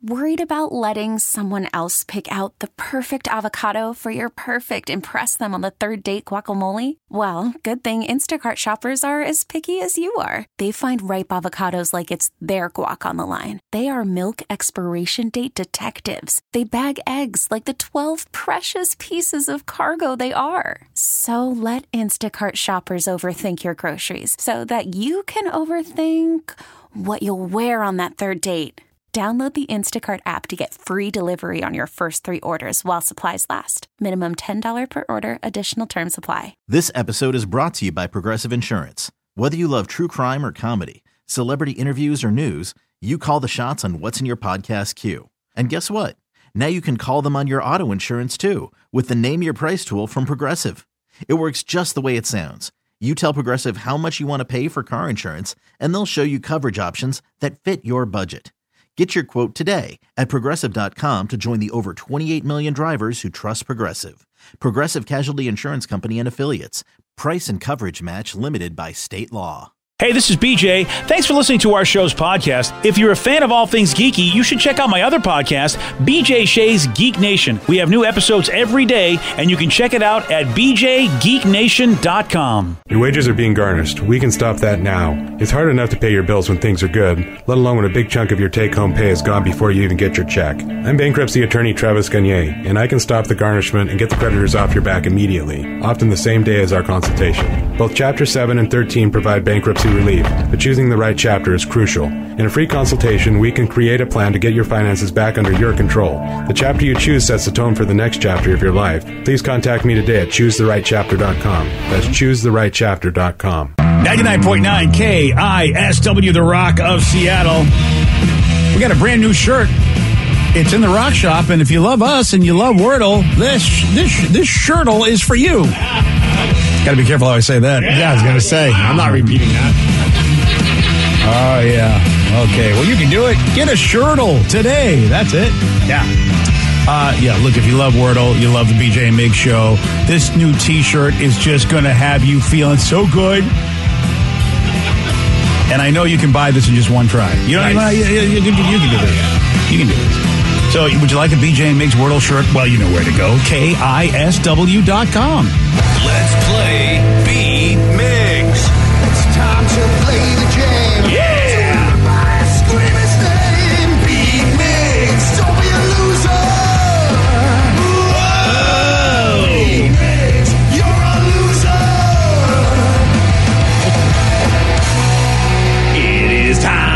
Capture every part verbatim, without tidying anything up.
Worried about letting someone else pick out the perfect avocado for your perfect impress them on the third date guacamole? Well, good thing Instacart shoppers are as picky as you are. They find ripe avocados like it's their guac on the line. They are milk expiration date detectives. They bag eggs like the twelve precious pieces of cargo they are. So let Instacart shoppers overthink your groceries so that you can overthink what you'll wear on that third date. Download the Instacart app to get free delivery on your first three orders while supplies last. Minimum ten dollars per order. Additional terms apply. This episode is brought to you by Progressive Insurance. Whether you love true crime or comedy, celebrity interviews or news, you call the shots on what's in your podcast queue. And guess what? Now you can call them on your auto insurance too with the Name Your Price tool from Progressive. It works just the way it sounds. You tell Progressive how much you want to pay for car insurance, and they'll show you coverage options that fit your budget. Get your quote today at Progressive dot com to join the over twenty-eight million drivers who trust Progressive. Progressive Casualty Insurance Company and Affiliates. Price and coverage match limited by state law. Hey, this is B J. Thanks for listening to our show's podcast. If you're a fan of all things geeky, you should check out my other podcast, B J Shea's Geek Nation. We have new episodes every day, and you can check it out at b j geek nation dot com. Your wages are being garnished. We can stop that now. It's hard enough to pay your bills when things are good, let alone when a big chunk of your take-home pay is gone before you even get your check. I'm bankruptcy attorney Travis Gagne, and I can stop the garnishment and get the creditors off your back immediately, often the same day as our consultation. Both Chapter seven and thirteen provide bankruptcy relief, but choosing the right chapter is crucial. In a free consultation, we can create a plan to get your finances back under your control. The chapter you choose sets the tone for the next chapter of your life. Please contact me today at choose the right chapter dot com. That's choose the right chapter dot com. ninety-nine point nine K I S W, The Rock of Seattle. We got a brand new shirt. It's in the Rock Shop, and if you love us and you love Wordle, this this this shirtle is for you. Got to be careful how I say that. Yeah, I was going to say. I'm not repeating that. Oh, yeah. Okay. Well, you can do it. Get a shirtle today. That's it. Yeah. Uh, yeah, look, if you love Wordle, you love the B J and Mig show, this new T-shirt is just going to have you feeling so good. And I know you can buy this in just one try. You know, nice. you, you, you, you, you can do this. You can do this. So, would you like a B J and Mig's Wordle shirt? Well, you know where to go. K I S W dot com. Let's play B Migs. It's time to play the game. Yeah! Everybody scream his name. B Migs. Don't be a loser. Whoa! B Migs, you're a loser. It is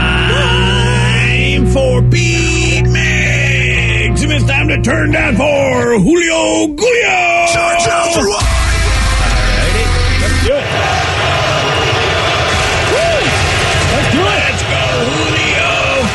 time for B Migs. It's time to turn down for Julio Gulio. Turn down for what? Let's do it. Woo! Let's do it. Let's go, Julio.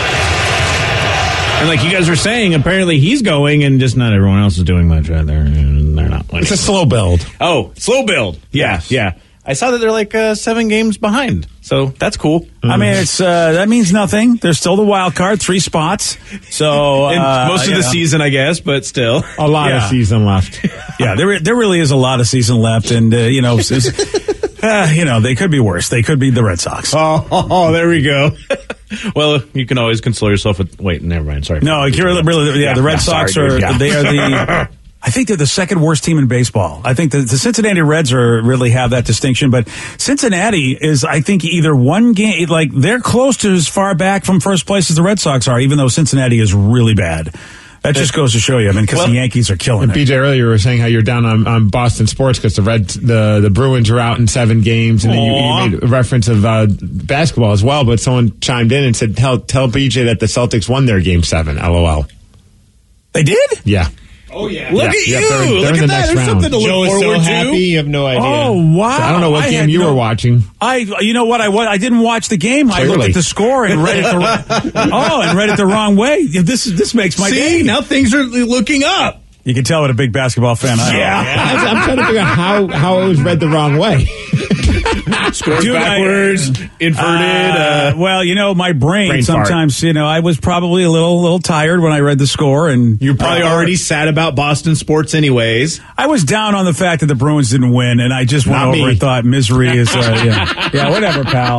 And like you guys were saying, apparently he's going and just not everyone else is doing much right there. And they're not winning. It's a slow build. Oh, slow build. Yeah, Yes. yeah. I saw that they're like uh, seven games behind. So that's cool. I mean, it's uh, that means nothing. There's still the wild card, three spots. So uh, And most of the know. season, I guess, but still. A lot Yeah. of season left. Yeah, there there really is a lot of season left, and uh, you know, it's, uh, you know, they could be worse. They could be the Red Sox. Oh, oh, there we go. Well, you can always console yourself with. Wait, never mind. Sorry. No, really, really, yeah, the Red yeah, Sox sorry, are dude, yeah. they are the. I think they're the second worst team in baseball. I think the, the Cincinnati Reds are really have that distinction, but Cincinnati is, I think, either one game, like they're close to as far back from first place as the Red Sox are, even though Cincinnati is really bad. That just goes to show you, I mean, because Well, the Yankees are killing it. B J, earlier you were saying how you're down on, on Boston sports because the Red the the Bruins are out in seven games, and then you, you made a reference of uh, basketball as well. But someone chimed in and said, "Tell tell B J that the Celtics won their game seven." L O L. They did? Yeah. Oh, yeah. Look Yeah, at yeah, you. they're- they're Look in at the that. next There's round. something to look Joe is so forward happy, to. you have no idea. Oh, wow. So I don't know what I game had you no- were watching. I, you know what? I wa- I didn't watch the game. I looked Clearly. at the score and read it the oh, and read it the wrong way. Yeah, This this makes my See, day. now things are looking up. You can tell what a big basketball fan I am. I'm, I'm trying to figure out how, how it was read the wrong way. Scores Dude, I- backwards, inverted. Uh, Uh, well, you know, my brain, Brain fart. sometimes, you know, I was probably a little little tired when I read the score, and you're probably uh, already sad about Boston sports anyways. I was down on the fact that the Bruins didn't win, and I just went Not over me. and thought misery is, uh, yeah, yeah, whatever, pal.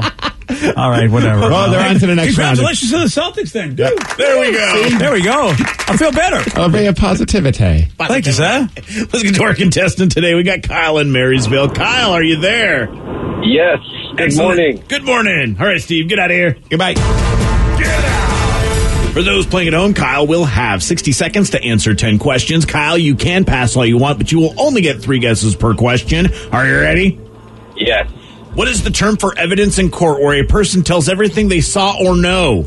All right, whatever. Oh, they're on to the next round. Congratulations to the Celtics then. Dude. There we go. There we go. I feel better. I'll bring a positivity. Thank you, sir. Let's get to our contestant today. We got Kyle in Marysville. Kyle, are you there? Yes. Good Excellent. morning. Good morning. All right, Steve, get out of here. Goodbye. Get out. For those playing at home, Kyle will have sixty seconds to answer ten questions. Kyle, you can pass all you want, but you will only get three guesses per question. Are you ready? Yes. What is the term for evidence in court where a person tells everything they saw or know?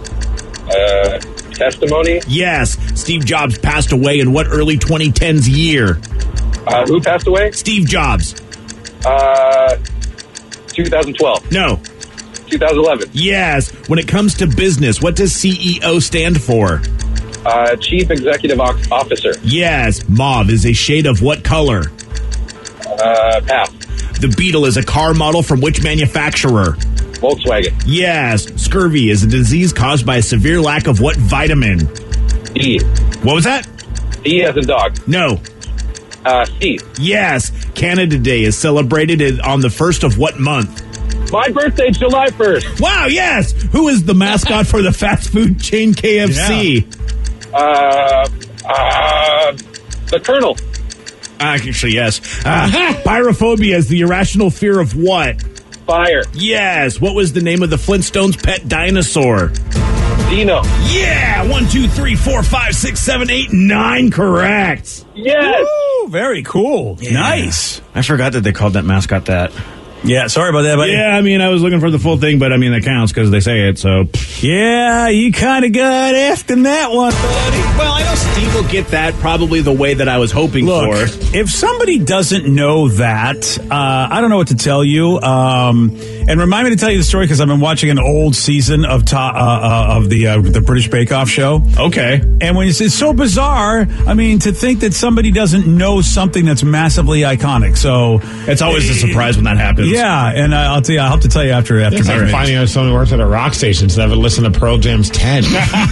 Uh, testimony. Yes. Steve Jobs passed away in what early twenty tens year? Uh, who passed away? Steve Jobs. Uh, twenty twelve. No. twenty eleven. Yes. When it comes to business, what does C E O stand for? Uh, Chief Executive o- Officer. Yes. Mauve is a shade of what color? Uh, pass. The Beetle is a car model from which manufacturer? Volkswagen. Yes. Scurvy is a disease caused by a severe lack of what vitamin? D. What was that? D as in dog. No. Uh, C. Yes. Canada Day is celebrated on the first of what month? My birthday's July first. Wow, yes. Who is the mascot for the fast food chain K F C? Uh, uh, the Colonel. Actually, yes. Uh, pyrophobia is the irrational fear of what? Fire. Yes. What was the name of the Flintstones' pet dinosaur? Dino. Yeah. One, two, three, four, five, six, seven, eight, nine. Correct. Yes. Woo, very cool. Nice. I forgot that they called that mascot that. Yeah, sorry about that, buddy. Yeah, I mean, I was looking for the full thing, but I mean, that counts because they say it, so. Yeah, you kind of got asking that one, buddy. Well, I know Steve will get that probably the way that I was hoping Look, for. if somebody doesn't know that, uh, I don't know what to tell you. Um, and remind me to tell you the story because I've been watching an old season of to- uh, uh, of the uh, the British Bake Off show. Okay. And when it's, it's so bizarre, I mean, to think that somebody doesn't know something that's massively iconic. So It's always a surprise when that happens. yeah, and I- I'll tell you, I'll have to tell you after after. It's like marriage. finding out someone works at a rock station so they haven't listened to Pearl Jam's ten.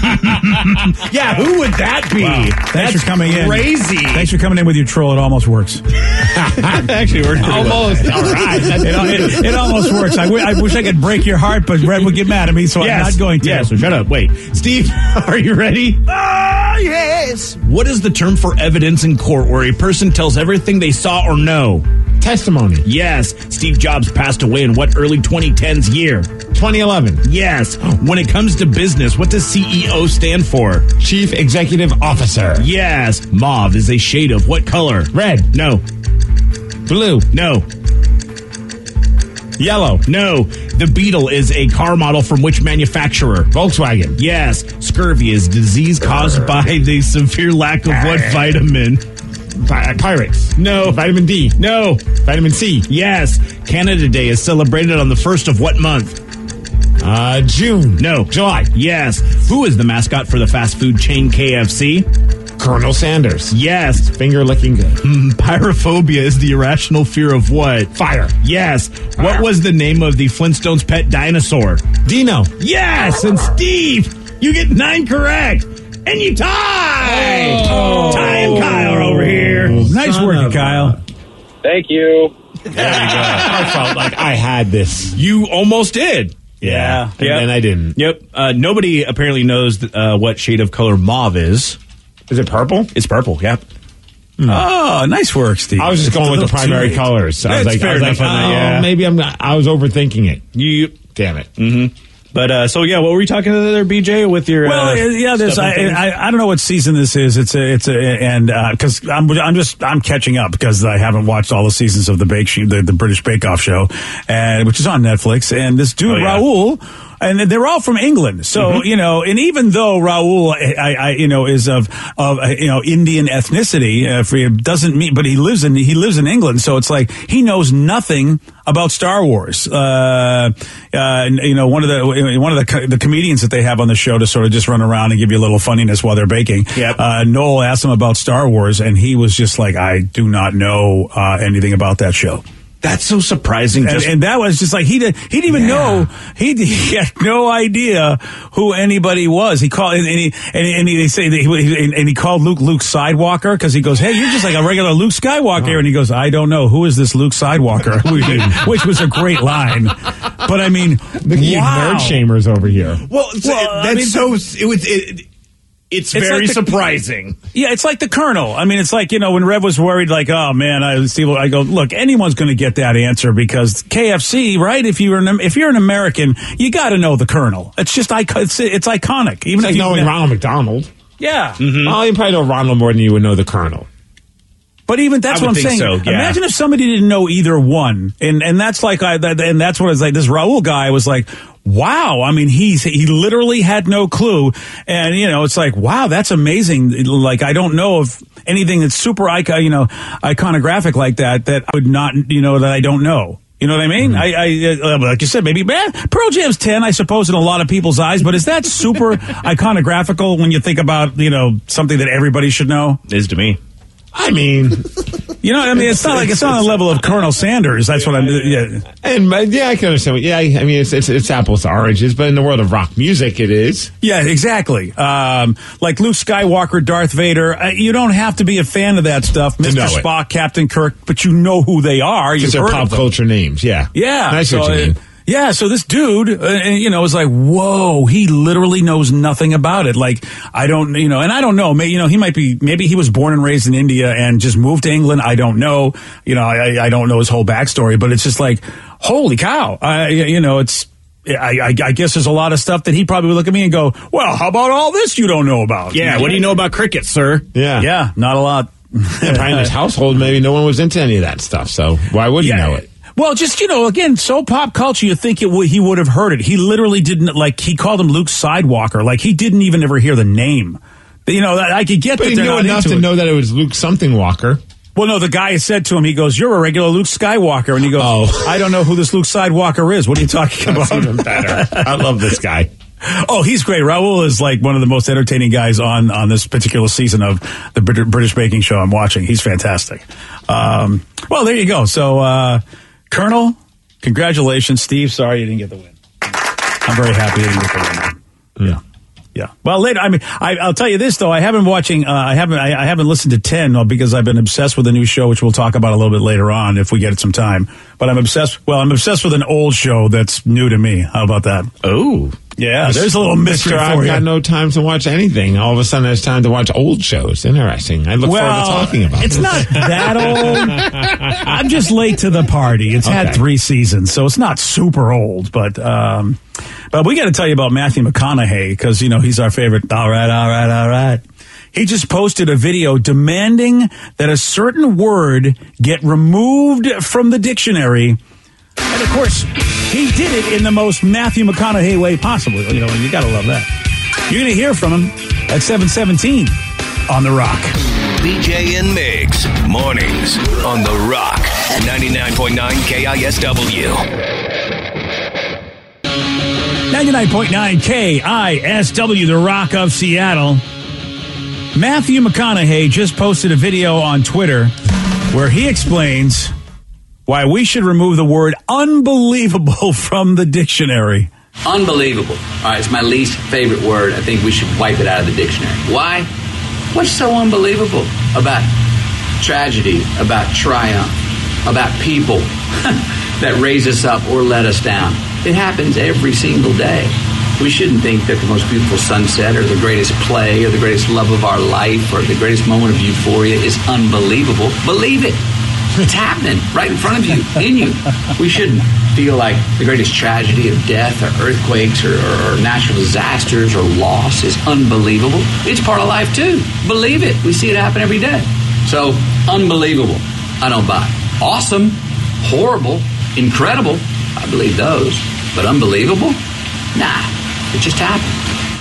Yeah, who would that be? Wow. Thanks That's for coming in. crazy. Thanks for coming in with your troll. It almost works. Actually worked pretty well. Almost. All right. It, it, it almost works. I, w- I wish I could break your heart, but Red would get mad at me, so Yes. I'm not going to. Yeah, so shut up. Wait. Steve, are you ready? Ah, yes. What is the term for evidence in court where a person tells everything they saw or know? Testimony. Yes. Steve Jobs passed away in what early twenty tens year? twenty eleven. Yes. When it comes to business, what does C E O stand for? Chief Executive Officer. Yes. Mauve is a shade of what color? Red. No. Blue. No. Yellow. No. The Beetle is a car model from which manufacturer? Volkswagen. Yes. Scurvy is disease caused by the severe lack of what vitamin? Pi- Pirates. No. Vitamin D. No. Vitamin C. Yes. Canada Day is celebrated on the first of what month? Uh, June. No. July. Yes. Who is the mascot for the fast food chain K F C? Colonel Sanders. Yes. Finger licking good. Mm, pyrophobia is the irrational fear of what? Fire. Yes. What was the name of the Flintstones' pet dinosaur? Dino. Yes. And Steve, you get nine correct. And you tie. Oh. Ty and Kyle are over here. Nice Son work, of Kyle. Thank you. I felt like I had this. You almost did. Yeah. And then I didn't. Yep. Uh, nobody apparently knows uh, what shade of color mauve is. Is it purple? It's purple. Yep. Oh, nice work, Steve. I was just It's going a with the little too primary late. colors. I was That's like, fair I was like, enough on that, oh, yeah. maybe I'm. I was overthinking it. You. Damn it. Mm-hmm. But uh, so yeah, what were you talking about there, B J? With your Well, uh, yeah, this stuff I, and things? I I don't know what season this is. It's a it's a and because I'm I'm just I'm catching up because I haven't watched all the seasons of the Bake Sh- the, the British Bake Off show, and which is on Netflix. And this dude Oh, yeah. Raul. And they're all from England, so Mm-hmm. you know. And even though Raul, I, I you know, is of of uh, you know Indian ethnicity, uh, for, doesn't mean, but he lives in he lives in England, so it's like he knows nothing about Star Wars. Uh, uh, you know, one of the one of the co- the comedians that they have on the show to sort of just run around and give you a little funniness while they're baking. Yep. Uh, Noel asked him about Star Wars, and he was just like, "I do not know uh, anything about that show." That's so surprising. And, Just, and that was just like, he, did, he didn't even Yeah. know, he, he had no idea who anybody was. He called, and he, and he, and he they say that he, and he called Luke Luke Sidewalker, because he goes, hey, you're just like a regular Luke Skywalker. And he goes, I don't know, who is this Luke Sidewalker? Which was a great line. But I mean, The wow. nerd shamers over here. well, it's- Well, that's I mean, so. It was. It, it's, It's very like the- surprising. Yeah, it's like the Colonel. I mean, it's like, you know, when Rev was worried, like, oh man, I Steve, I go, look, anyone's going to get that answer, because K F C, right? If you're an, if you're an American, you got to know the Colonel. It's just icon. It's, it's iconic. Even It's like if you knowing Ronald McDonald. yeah. Oh, you probably know Ronald more than you would know the Colonel. But even that's I what would I'm think saying. so, yeah. Imagine if somebody didn't know either one, and and that's like I that, and that's what it's like. This Raul guy was like, wow. I mean, he's he literally had no clue, and you know, it's like, wow, that's amazing. Like, I don't know of anything that's super icon, you know, iconographic like that that I would not, you know, that I don't know. You know what I mean? I, I uh, like you said, maybe man, Pearl Jam's ten, I suppose, in a lot of people's eyes. But is that super iconographical when you think about, you know, something that everybody should know? It is to me. I mean, You know, I mean, it's not like it's not on the level of Colonel Sanders. That's what I'm. Yeah. and uh, yeah, I can understand. What, yeah, I mean, it's, it's it's apples to oranges, but in the world of rock music, it is. Yeah, exactly. Um, like Luke Skywalker, Darth Vader. Uh, you don't have to be a fan of that stuff, Mister know it. Spock, Captain Kirk, but you know who they are. You've Because they're heard pop of them. culture names. Yeah, Yeah, I see so, what you uh, mean. yeah. So this dude, uh, you know, was like, "Whoa!" He literally knows nothing about it. Like, I don't, you know, and I don't know. Maybe, you know, he might be. Maybe he was born and raised in India and just moved to England. I don't know. You know, I, I don't know his whole backstory. But it's just like, holy cow! I, you know, it's. I, I, I guess there's a lot of stuff that he probably would look at me and go, "Well, how about all this you don't know about?" Yeah. What do you know about cricket, sir? Yeah, Yeah, not a lot. Probably in his household, maybe no one was into any of that stuff. So why would you know it? Well, just, you know, again, so pop culture, you think it would, he would have heard it. He literally didn't, like, he called him Luke Sidewalker. Like, he didn't even ever hear the name. You know, I could get But that he they're knew not enough into to it. know that it was Luke something Walker. Well, no, the guy said to him, he goes, "You're a regular Luke Skywalker." And he goes, Oh. "I don't know who this Luke Sidewalker is. What are you talking about?" That's even better. I love this guy. Oh, he's great. Raul is like one of the most entertaining guys on, on this particular season of the Brit- British Baking Show I'm watching. He's fantastic. Um, well, there you go. So, uh, Colonel, congratulations. Steve, sorry you didn't get the win. I'm very happy you didn't get the win. Yeah. Yeah. Well, later, I mean, I, I'll tell you this though. I haven't watching. Uh, I haven't. I, I haven't listened to ten uh, because I've been obsessed with a new show, which we'll talk about a little bit later on if we get some time. But I'm obsessed. Well, I'm obsessed with an old show that's new to me. How about that? Oh. Yeah. There's a little mystery Mister for I've you. got no time to watch anything. All of a sudden, there's time to watch old shows. Interesting. I look forward to talking about it's this. not that old. I'm just late to the party. It's had Okay. three seasons, so it's not super old. But um, but we got to tell you about Matthew McConaughey because you know he's our favorite. All right, all right, all right. He just posted a video demanding that a certain word get removed from the dictionary. And of course, he did it in the most Matthew McConaughey way possible. You know, and you got to love that. You're going to hear from him at seven seventeen on The Rock. B J and Migs, mornings on The Rock, ninety-nine point nine K I S W. ninety-nine point nine K I S W, The Rock of Seattle. Matthew McConaughey just posted a video on Twitter where he explains why we should remove the word unbelievable from the dictionary. Unbelievable. All right, it's my least favorite word. I think we should wipe it out of the dictionary. Why? What's so unbelievable about tragedy, about triumph, about people that raise us up or let us down? It happens every single day. We shouldn't think that the most beautiful sunset or the greatest play or the greatest love of our life or the greatest moment of euphoria is unbelievable. Believe it. It's happening right in front of you, in you. We shouldn't feel like the greatest tragedy of death or earthquakes or, or, or natural disasters or loss is unbelievable. It's part of life too. Believe it. We see it happen every day. So, unbelievable. I don't buy it. Awesome. Horrible. Incredible. I believe those. But unbelievable? Nah. It just happened.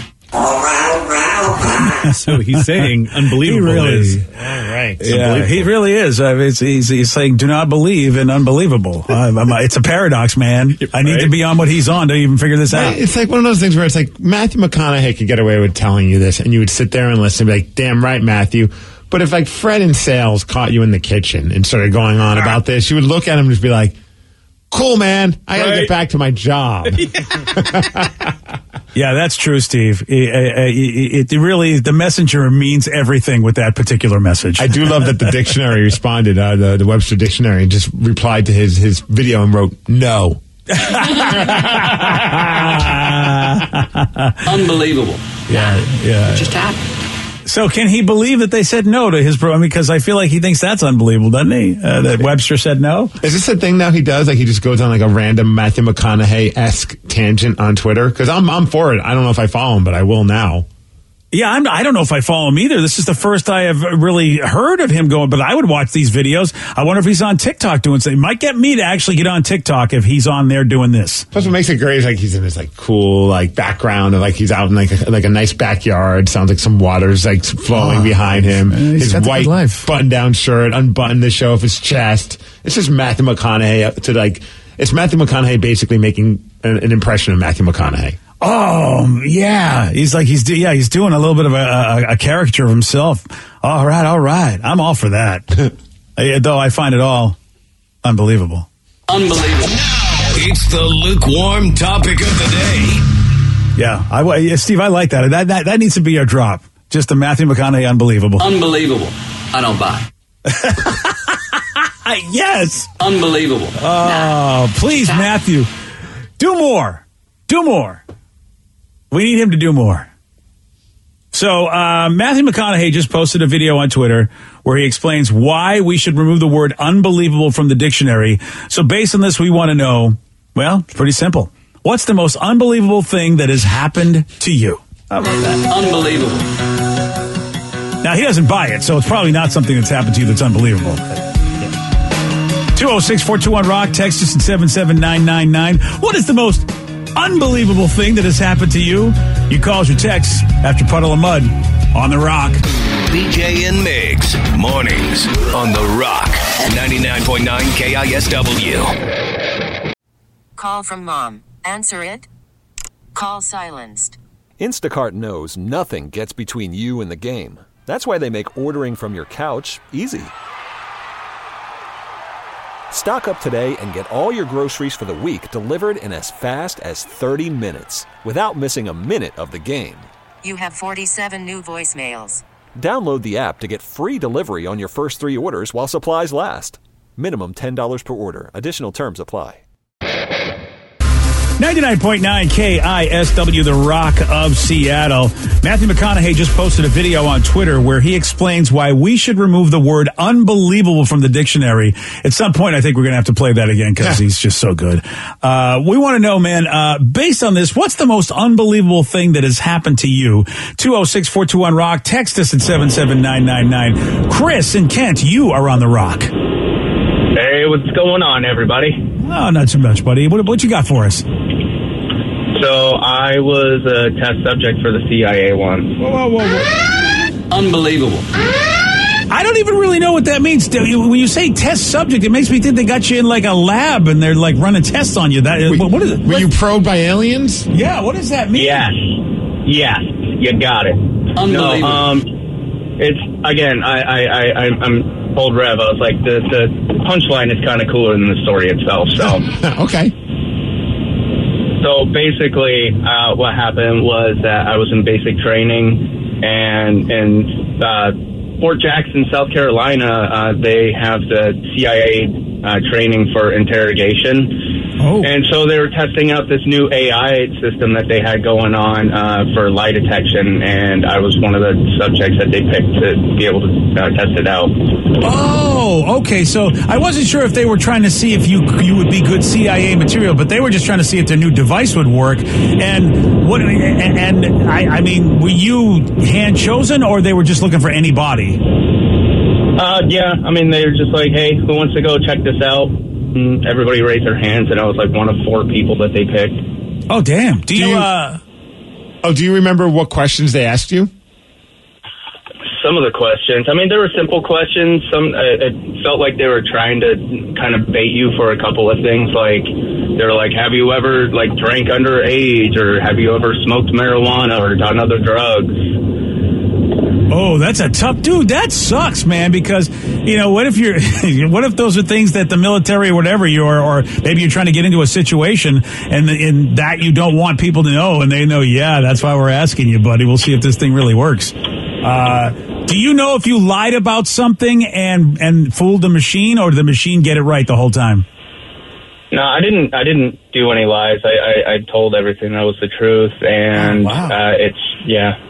So he's saying unbelievable He really- is. All right. It's Yeah, unbelievable. he really is. I mean, it's, he's, he's saying, do not believe in unbelievable. I'm, I'm, it's a paradox, man. I need Right. to be on what he's on to even figure this out. It's like one of those things where it's like Matthew McConaughey could get away with telling you this, and you would sit there and listen and be like, damn right, Matthew. But if like Fred in sales caught you in the kitchen and started going on about this, you would look at him and just be like, cool, man. I got to Right. get back to my job. Yeah, that's true, Steve. It, it, it really, the messenger means everything with that particular message. I do love that the dictionary responded, uh, the, the Webster Dictionary, and just replied to his, his video and wrote, no. Unbelievable. Yeah, yeah. It just happened. So can he believe that they said no to his program? Because I feel like he thinks that's unbelievable, doesn't he? Uh, that Webster said no? Is this a thing now he does? Like he just goes on like a random Matthew McConaughey-esque tangent on Twitter? Because I'm, I'm for it. I don't know if I follow him, but I will now. Yeah, I'm, I don't know if I follow him either. This is the first I have really heard of him going, but I would watch these videos. I wonder if he's on TikTok doing something. It might get me to actually get on TikTok if he's on there doing this. Plus, what makes it great is like he's in this like cool like background of like he's out in like a, like a nice backyard. Sounds like some water's like flowing Oh, behind him. he's His got the good white life. button-down shirt, unbuttoned to show off his chest. It's just Matthew McConaughey to like. It's Matthew McConaughey basically making an, an impression of Matthew McConaughey. Oh, yeah. He's like, he's, do- yeah, he's doing a little bit of a, a, a caricature of himself. All right, all right. I'm all for that. Uh, Though I find it all unbelievable. Unbelievable. It's the lukewarm topic of the day. Yeah. I, yeah, Steve, I like that. That, that. that needs to be our drop. Just the Matthew McConaughey unbelievable. Unbelievable. I don't buy. Yes. Unbelievable. Oh, please, Matthew. Do more. Do more. We need him to do more. So, uh, Matthew McConaughey just posted a video on Twitter where he explains why we should remove the word unbelievable from the dictionary. So, based on this, we want to know, well, it's pretty simple. What's the most unbelievable thing that has happened to you? How about that? Unbelievable. Now, he doesn't buy it, so it's probably not something that's happened to you that's unbelievable. two oh six, four two one, rock. Text us at seven seven nine nine nine. What is the most unbelievable thing that has happened to you? You call your text after Puddle of Mud on The Rock. B J and Migs, mornings on The Rock, ninety-nine point nine K I S W. Call from mom. Answer it. Call silenced. Instacart knows nothing gets between you and the game. That's why they make ordering from your couch easy. Stock up today and get all your groceries for the week delivered in as fast as thirty minutes without missing a minute of the game. You have forty-seven new voicemails. Download the app to get free delivery on your first three orders while supplies last. Minimum ten dollars per order. Additional terms apply. ninety-nine point nine K I S W, The Rock of Seattle. Matthew McConaughey just posted a video on Twitter where he explains why we should remove the word unbelievable from the dictionary. At some point, I think we're going to have to play that again because he's just so good. Uh, we want to know, man, uh, based on this, what's the most unbelievable thing that has happened to you? two oh six, four two one, rock. Text us at seven seven nine nine nine. Chris and Kent, you are on The Rock. Hey, what's going on, everybody? Oh, not too much, buddy. What, what you got for us? So I was a test subject for the C I A once. Whoa, whoa, whoa, whoa. Unbelievable. I don't even really know what that means. When you say test subject, it makes me think they got you in like a lab and they're like running tests on you. That Wait, what is it? Were What- you probed by aliens? Yeah, what does that mean? Yes. Yes. You got it. Unbelievable. No, um, it's, again, I, I, I, I'm- I'm told Rev, I was like, the, the punchline is kind of cooler than the story itself, so. Okay. So basically, uh, what happened was that I was in basic training, and in uh, Fort Jackson, South Carolina, uh, they have the C I A uh, training for interrogation. Oh. And so they were testing out this new A I system that they had going on uh, for lie detection, and I was one of the subjects that they picked to be able to uh, test it out. Oh, okay. So I wasn't sure if they were trying to see if you you would be good C I A material, but they were just trying to see if their new device would work. And what? And, and I, I mean, were you hand chosen, or they were just looking for anybody? Uh, yeah, I mean, they were just like, hey, who wants to go check this out? And everybody raised their hands, and I was like one of four people that they picked. Oh, damn. Do you, Do you- uh... Oh, do you remember what questions they asked you? Some of the questions. I mean, there were simple questions. Some uh, it felt like they were trying to kind of bait you for a couple of things. Like, they were like, have you ever, like, drank underage? Or have you ever smoked marijuana or done other drugs? Oh, that's a tough dude. That sucks, man. Because you know, what if you're, what if those are things that the military or whatever you're, or maybe you're trying to get into a situation and in that you don't want people to know, and they know, yeah, that's why we're asking you, buddy. We'll see if this thing really works. Uh, do you know if you lied about something and and fooled the machine, or did the machine get it right the whole time? No, I didn't. I didn't do any lies. I, I, I told everything that was the truth, and oh, wow. uh, it's yeah.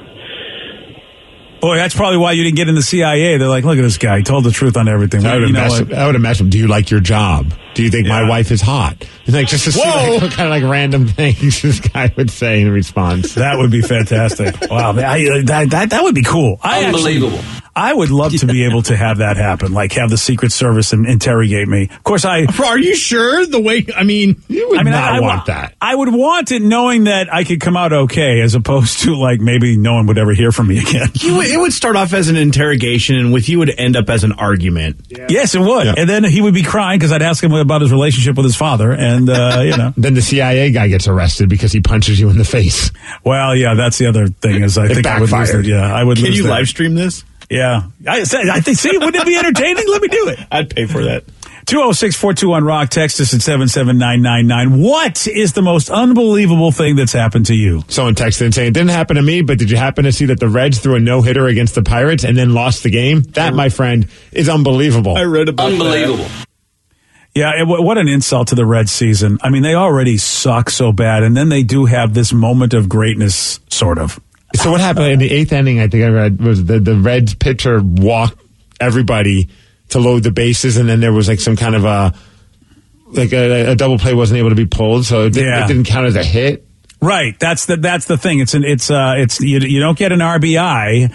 Boy, that's probably why you didn't get in the C I A. They're like, look at this guy. He told the truth on everything. I would, you know imagine, I would imagine, do you like your job? Do you think yeah. my wife is hot? It's like just to see like, what kind of like random things this guy would say in response. That would be fantastic. Wow, I, that, that that would be cool. I Unbelievable. Actually, I would love to be able to have that happen, like have the Secret Service in, interrogate me. Of course, I... Are you sure? The way, I mean... You would I mean, not I, I want that. I would want it knowing that I could come out okay, as opposed to, like, maybe no one would ever hear from me again. You, it would start off as an interrogation, and with you, it would end up as an argument. Yeah. Yes, it would. Yeah. And then he would be crying because I'd ask him about his relationship with his father, and, uh, you know... Then the C I A guy gets arrested because he punches you in the face. Well, yeah, that's the other thing, is I it think backfired. I would lose it. Yeah, I would Can lose you that. live stream this? Yeah. I, I think, see, wouldn't it be entertaining? Let me do it. I'd pay for that. two oh six, four two one, rock. Text us at seven seven nine nine nine. What is the most unbelievable thing that's happened to you? Someone texted and saying, it didn't happen to me, but did you happen to see that the Reds threw a no-hitter against the Pirates and then lost the game? That, my friend, is unbelievable. I read about Unbelievable. that. Yeah, it, what an insult to the Reds season. I mean, they already suck so bad, and then they do have this moment of greatness, sort of. So what happened in the eighth inning, I think I read, was the, the Reds pitcher walked everybody to load the bases, and then there was like some kind of a, like a, a double play wasn't able to be pulled, so it, Yeah. it didn't count as a hit. Right. That's the that's the thing. It's an it's uh it's you you don't get an R B I,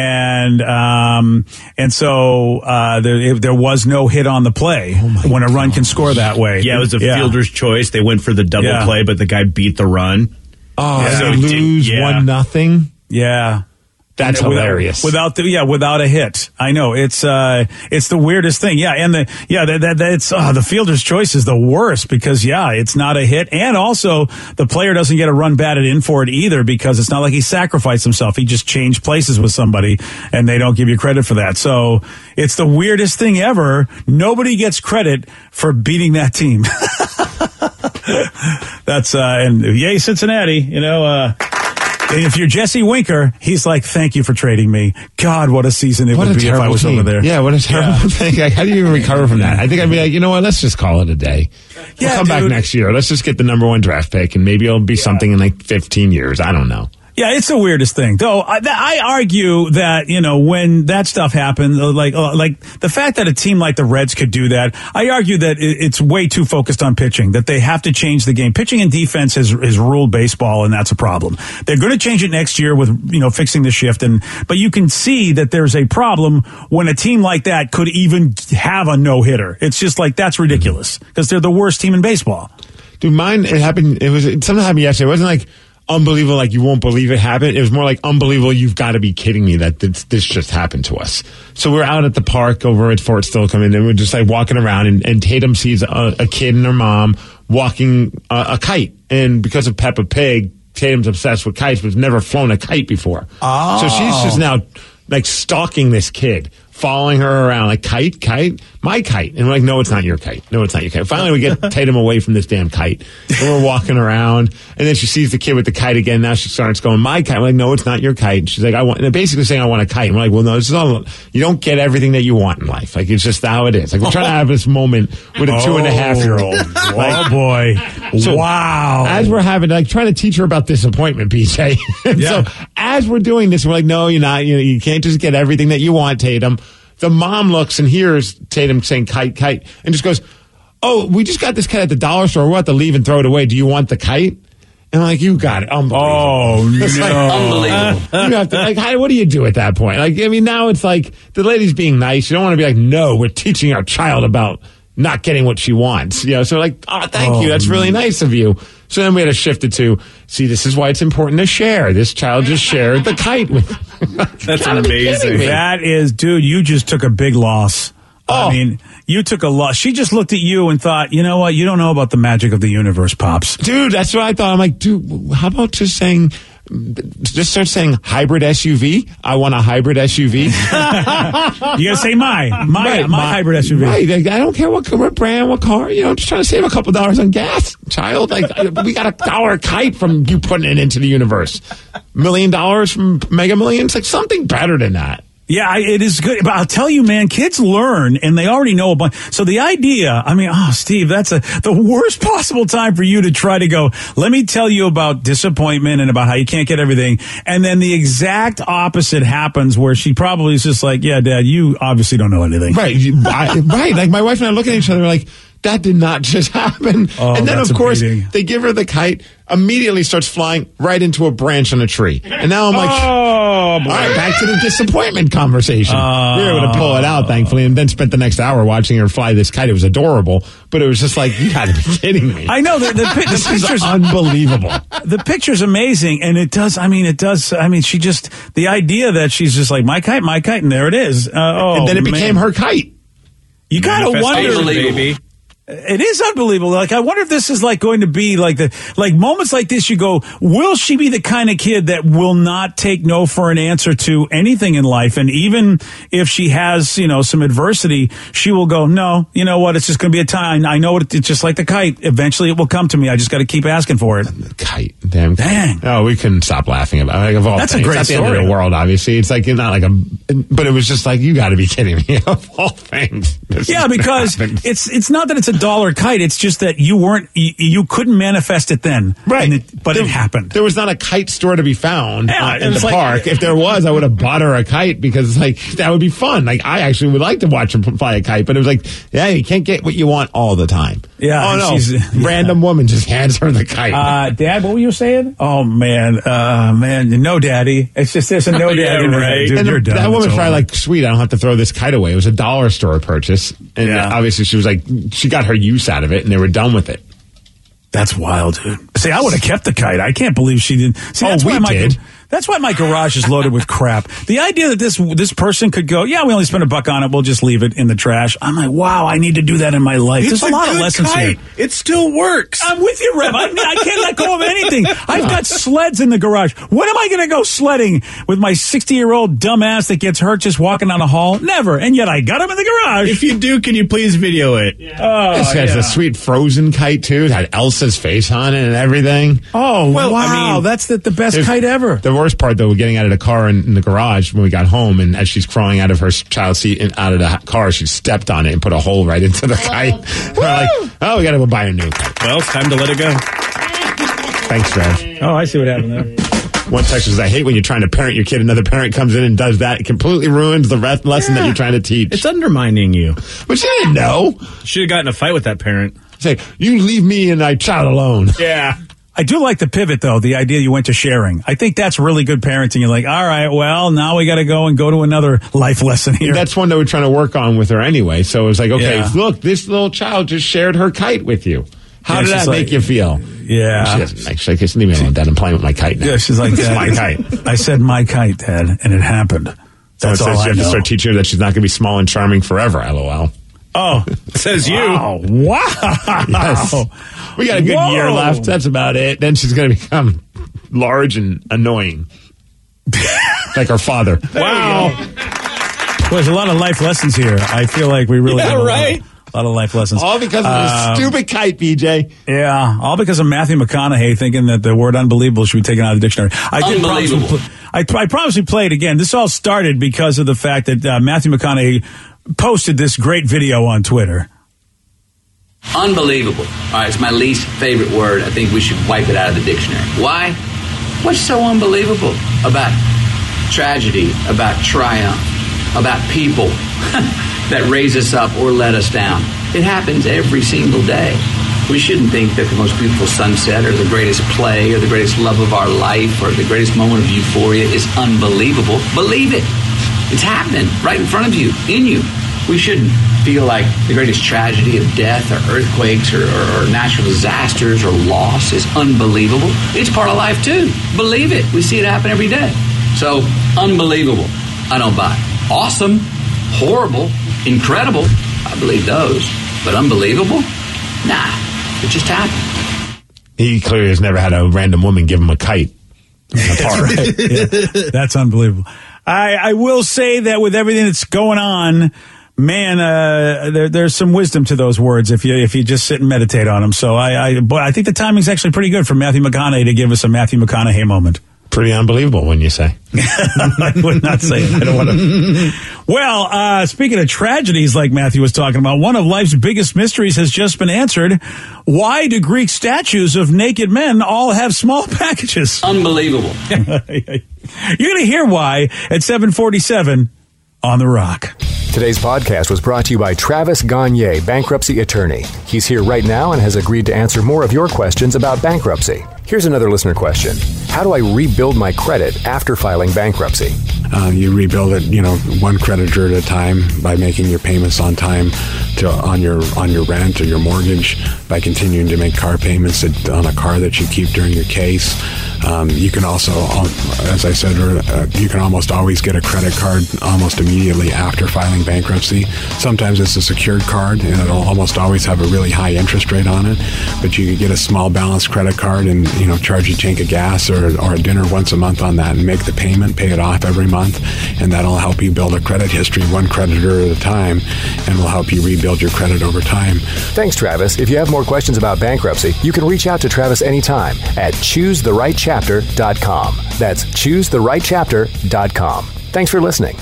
and um and so uh there there was no hit on the play when a run can score that way. Yeah, it was a Yeah. fielder's choice. They went for the double Yeah. play, but the guy beat the run. Oh, Yeah. so So they it didn't- lose yeah. one nothing. Yeah. That's Without- hilarious. Without the yeah, without a hit. I know it's uh, it's the weirdest thing. Yeah, and the yeah, that, that that's uh, the fielder's choice is the worst because yeah, it's not a hit, and also the player doesn't get a run batted in for it either because it's not like he sacrificed himself. He just changed places with somebody, and they don't give you credit for that. So it's the weirdest thing ever. Nobody gets credit for beating that team. That's uh, and yay Cincinnati, you know. Uh, If you're Jesse Winker, he's like, thank you for trading me. God, what a season it What would a be if I terrible was team. over there. Yeah, what a terrible Yeah. thing. Like, how do you even recover from that? I think I'd be like, you know what, let's just call it a day. We'll Yeah, come back dude. next year. Let's just get the number one draft pick, and maybe it'll be something in like fifteen years. I don't know. Yeah, it's the weirdest thing. Though I, I argue that, you know, when that stuff happened, like uh, like the fact that a team like the Reds could do that, I argue that it, it's way too focused on pitching, that they have to change the game. Pitching and defense has, has ruled baseball, and that's a problem. They're going to change it next year with, you know, fixing the shift. And but you can see that there's a problem when a team like that could even have a no-hitter. It's just like, that's ridiculous because they're the worst team in baseball. Dude, mine, it happened, it was, it, something happened yesterday. It wasn't like unbelievable, like you won't believe it happened. It was more like unbelievable, you've got to be kidding me that this, this just happened to us. So we're out at the park over at Fort Stillcombe, and we're just like walking around, and, and Tatum sees a, a kid and her mom walking a, a kite. And because of Peppa Pig, Tatum's obsessed with kites, but has never flown a kite before. Oh. So she's just now like stalking this kid, following her around, like, kite, kite, my kite. And we're like, no, it's not your kite. No, it's not your kite. Finally, we get Tatum away from this damn kite. And we're walking around, and then she sees the kid with the kite again. Now she starts going, my kite. We're like, no, it's not your kite. And she's like, I want, and they're basically saying, I want a kite. And we're like, well, no, this is all, you don't get everything that you want in life. Like, it's just how it is. Like, we're trying to have this moment with a two and a half year old. Oh, boy. So wow. As we're having, like, trying to teach her about disappointment, P J. Yeah. So as we're doing this, we're like, no, you're not. You know, you can't just get everything that you want, Tatum. The mom looks and hears Tatum saying kite, kite, and just goes, oh, we just got this kite at the dollar store. We'll have to leave and throw it away. Do you want the kite? And I'm like, you got it. Unbelievable. Oh, It's no. like, unbelievable. You have to, like, how, what do you do at that point? Like, I mean, now it's like the lady's being nice. You don't want to be like, no, we're teaching our child about not getting what she wants. You know, so like, oh, thank Oh, you. That's really nice of you. So then we had to shift it to, see, this is why it's important to share. This child just shared the kite with That's Gotta be kidding amazing. me. That is, dude, you just took a big loss. Oh. I mean, you took a loss. She just looked at you and thought, you know what? You don't know about the magic of the universe, Pops. Dude, that's what I thought. I'm like, dude, how about just saying, just start saying hybrid S U V. I want a hybrid S U V. You gotta say my, my, Right, my, my- hybrid S U V. Right. Like, I don't care what, what brand, what car. You know, just trying to save a couple dollars on gas, child. Like, we got a dollar kite from you putting it into the universe. Million dollars from Mega Millions. Like, something better than that. Yeah, I, it is good. But I'll tell you, man, kids learn and they already know a bunch. So the idea, I mean, oh, Steve, that's a, the worst possible time for you to try to go, let me tell you about disappointment and about how you can't get everything. And then the exact opposite happens where she probably is just like, yeah, Dad, you obviously don't know anything. Right. I, right. Like, my wife and I look at each other like, that did not just happen. Oh, and then, that's of course, amazing. they give her the kite, immediately starts flying right into a branch on a tree. And now I'm like, oh, boy. all right, back to the disappointment conversation. Oh. We were able to pull it out, thankfully, and then spent the next hour watching her fly this kite. It was adorable, but it was just like, you gotta be kidding me. I know the, the, pi- the This is picture's unbelievable. The picture's amazing, and it does. I mean, it does. I mean, she just the idea that she's just like my kite, my kite, and there it is. Uh, oh, and then it became man. her kite. You gotta wonder. Unbelievable. baby. It is unbelievable. Like, I wonder if this is like going to be like the, like moments like this, you go, will she be the kind of kid that will not take no for an answer to anything in life? And even if she has, you know, some adversity, she will go, no, you know what? It's just going to be a time. I know it, it's just like the kite. Eventually it will come to me. I just got to keep asking for it. The kite. Damn. Dang. Oh, we couldn't stop laughing about it. Like, of all That's a things. great It's not the end story. of the world, obviously. It's like, not like a, but it was just like, you gotta be kidding me. Of all things. This Yeah, is because happened. it's it's not that it's a dollar kite. It's just that you weren't you, you couldn't manifest it then, Right. And it, but there, it happened. There was not a kite store to be found Yeah, uh, it in the was like- park. If there was, I would have bought her a kite because, like, that would be fun. Like, I actually would like to watch her fly a kite, but it was like, yeah, you can't get what you want all the time. Yeah, Oh, and no. she's- yeah. Random woman just hands her the kite. Uh, Dad, what were you saying? Oh man, uh, man, no, Daddy. It's just there's a no, Yeah, Daddy. right. Dude, and you're the, done. that It's woman's probably over. like, sweet, I don't have to throw this kite away. It was a dollar store purchase. And Yeah. obviously she was like, she got her use out of it and they were done with it. That's wild, dude. See, I would have kept the kite. I can't believe she didn't. See, Oh, that's we why my did. that's why my garage is loaded with crap. The idea that this this person could go, yeah, we only spent a buck on it. We'll just leave it in the trash. I'm like, wow, I need to do that in my life. It's There's a lot of good lessons kite. here. It still works. I'm with you, Rev. I, I can't let go of anything. I've got sleds in the garage. When am I going to go sledding with my sixty-year-old dumbass that gets hurt just walking down the hall? Never. And yet I got him in the garage. If you do, can you please video it? Oh, This guy's yeah. a sweet frozen kite, too. It had Elsa's face on it and everything. Oh, Well, I wow. mean, that's the, the best There's- kite ever. The worst part, though, getting out of the car in, in the garage when we got home, and as she's crawling out of her child seat and out of the car, she stepped on it and put a hole right into the kite. We're like, oh, we got to go buy a new kite. Well, it's time to let it go. Thanks, Rev. Oh, I see what happened there. One text says, I hate when you're trying to parent your kid. Another parent comes in and does that. It completely ruins the rest lesson that you're trying to teach. It's undermining you. But you didn't know. Should have gotten a fight with that parent. Say, you leave me and my child alone. Yeah. I do like the pivot, though, the idea you went to sharing. I think that's really good parenting. You're like, all right, well, now we got to go and go to another life lesson here. That's one that we're trying to work on with her anyway. So it was like, okay, Yeah. look, this little child just shared her kite with you. How Yeah, did she's that like- make you feel? Yeah. She doesn't actually. Just leave me alone, Dad. I'm playing with my kite now. Yeah, she's like, it's Dad, my kite. I said my kite, Dad, and it happened. So it That's all says I you have know. to start teaching her that she's not going to be small and charming forever. LOL. Oh, Says you. wow. Wow. Yes. We got a good Whoa. year left. That's about it. Then she's going to become large and annoying, like her father. Wow. Well, there's a lot of life lessons here. I feel like we really Yeah, have a lot- right. A lot of life lessons. All because of Um, this stupid kite, B J. Yeah, all because of Matthew McConaughey thinking that the word unbelievable should be taken out of the dictionary. I did promise we Unbelievable. pl- I, I promise we play it again. This all started because of the fact that uh, Matthew McConaughey posted this great video on Twitter. Unbelievable. All right, it's my least favorite word. I think we should wipe it out of the dictionary. Why? What's so unbelievable about tragedy, about triumph, about people that raise us up or let us down? It happens every single day. We shouldn't think that the most beautiful sunset or the greatest play or the greatest love of our life or the greatest moment of euphoria is unbelievable. Believe it. It's happening right in front of you, in you. We shouldn't feel like the greatest tragedy of death or earthquakes or, or, or natural disasters or loss is unbelievable. It's part of life too. Believe it. We see it happen every day. So, unbelievable. I don't buy it. Awesome, horrible, incredible. I believe those. But unbelievable? Nah. It just happened. He clearly has never had a random woman give him a kite. Right. Yeah, that's unbelievable. I, I will say that with everything that's going on, man, uh, there, there's some wisdom to those words if you if you just sit and meditate on them. So I, I, but I think the timing's actually pretty good for Matthew McConaughey to give us a Matthew McConaughey moment. Pretty unbelievable when you say. I would not say it. I don't want to. Well, uh, speaking of tragedies like Matthew was talking about, one of life's biggest mysteries has just been answered. Why do Greek statues of naked men all have small packages? Unbelievable. You're going to hear why at seven forty-seven on The Rock. Today's podcast was brought to you by Travis Gagne, bankruptcy attorney. He's here right now and has agreed to answer more of your questions about bankruptcy. Here's another listener question. How do I rebuild my credit after filing bankruptcy? Uh, you rebuild it, you know, one creditor at a time by making your payments on time to on your on your rent or your mortgage, by continuing to make car payments on a car that you keep during your case. Um, you can also, as I said, uh, you can almost always get a credit card almost immediately after filing bankruptcy. Sometimes it's a secured card, and it'll almost always have a really high interest rate on it. But you can get a small balance credit card and, you know, charge a tank of gas or, or a dinner once a month on that and make the payment, pay it off every month, and that'll help you build a credit history one creditor at a time, and will help you rebuild your credit over time. Thanks, Travis. If you have more questions about bankruptcy, you can reach out to Travis anytime at choose the right chapter dot com. That's choose the right chapter dot com. Thanks for listening.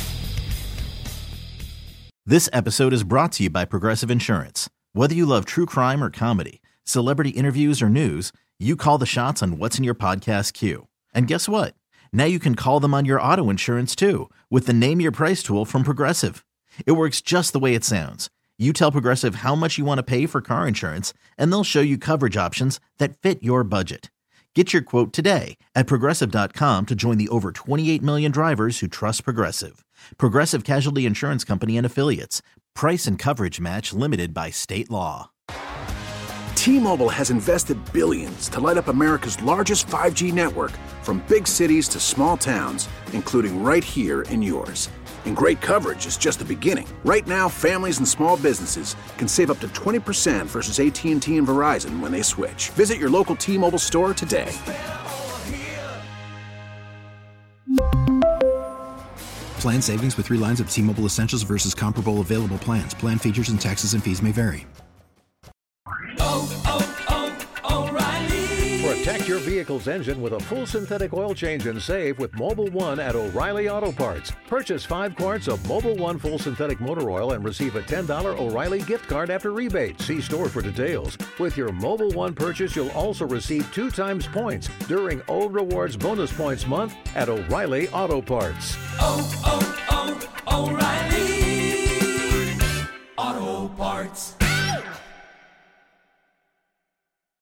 This episode is brought to you by Progressive Insurance. Whether you love true crime or comedy, celebrity interviews or news, you call the shots on what's in your podcast queue. And guess what? Now you can call them on your auto insurance too with the Name Your Price tool from Progressive. It works just the way it sounds. You tell Progressive how much you want to pay for car insurance, and they'll show you coverage options that fit your budget. Get your quote today at Progressive dot com to join the over twenty-eight million drivers who trust Progressive. Progressive Casualty Insurance Company and Affiliates. Price and coverage match limited by state law. T-Mobile has invested billions to light up America's largest five G network, from big cities to small towns, including right here in yours. And great coverage is just the beginning. Right now, families and small businesses can save up to twenty percent versus A T and T and Verizon when they switch. Visit your local T-Mobile store today. Plan savings with three lines of T-Mobile Essentials versus comparable available plans. Plan features and taxes and fees may vary. Oh, oh, oh, O'Reilly. Protect your vehicle's engine with a full synthetic oil change and save with Mobil one at O'Reilly Auto Parts. Purchase five quarts of Mobil one full synthetic motor oil and receive a ten dollars O'Reilly gift card after rebate. See store for details. With your Mobil one purchase, you'll also receive two times points during O Rewards Bonus Points Month at O'Reilly Auto Parts. Oh, oh, oh, O'Reilly Auto Parts.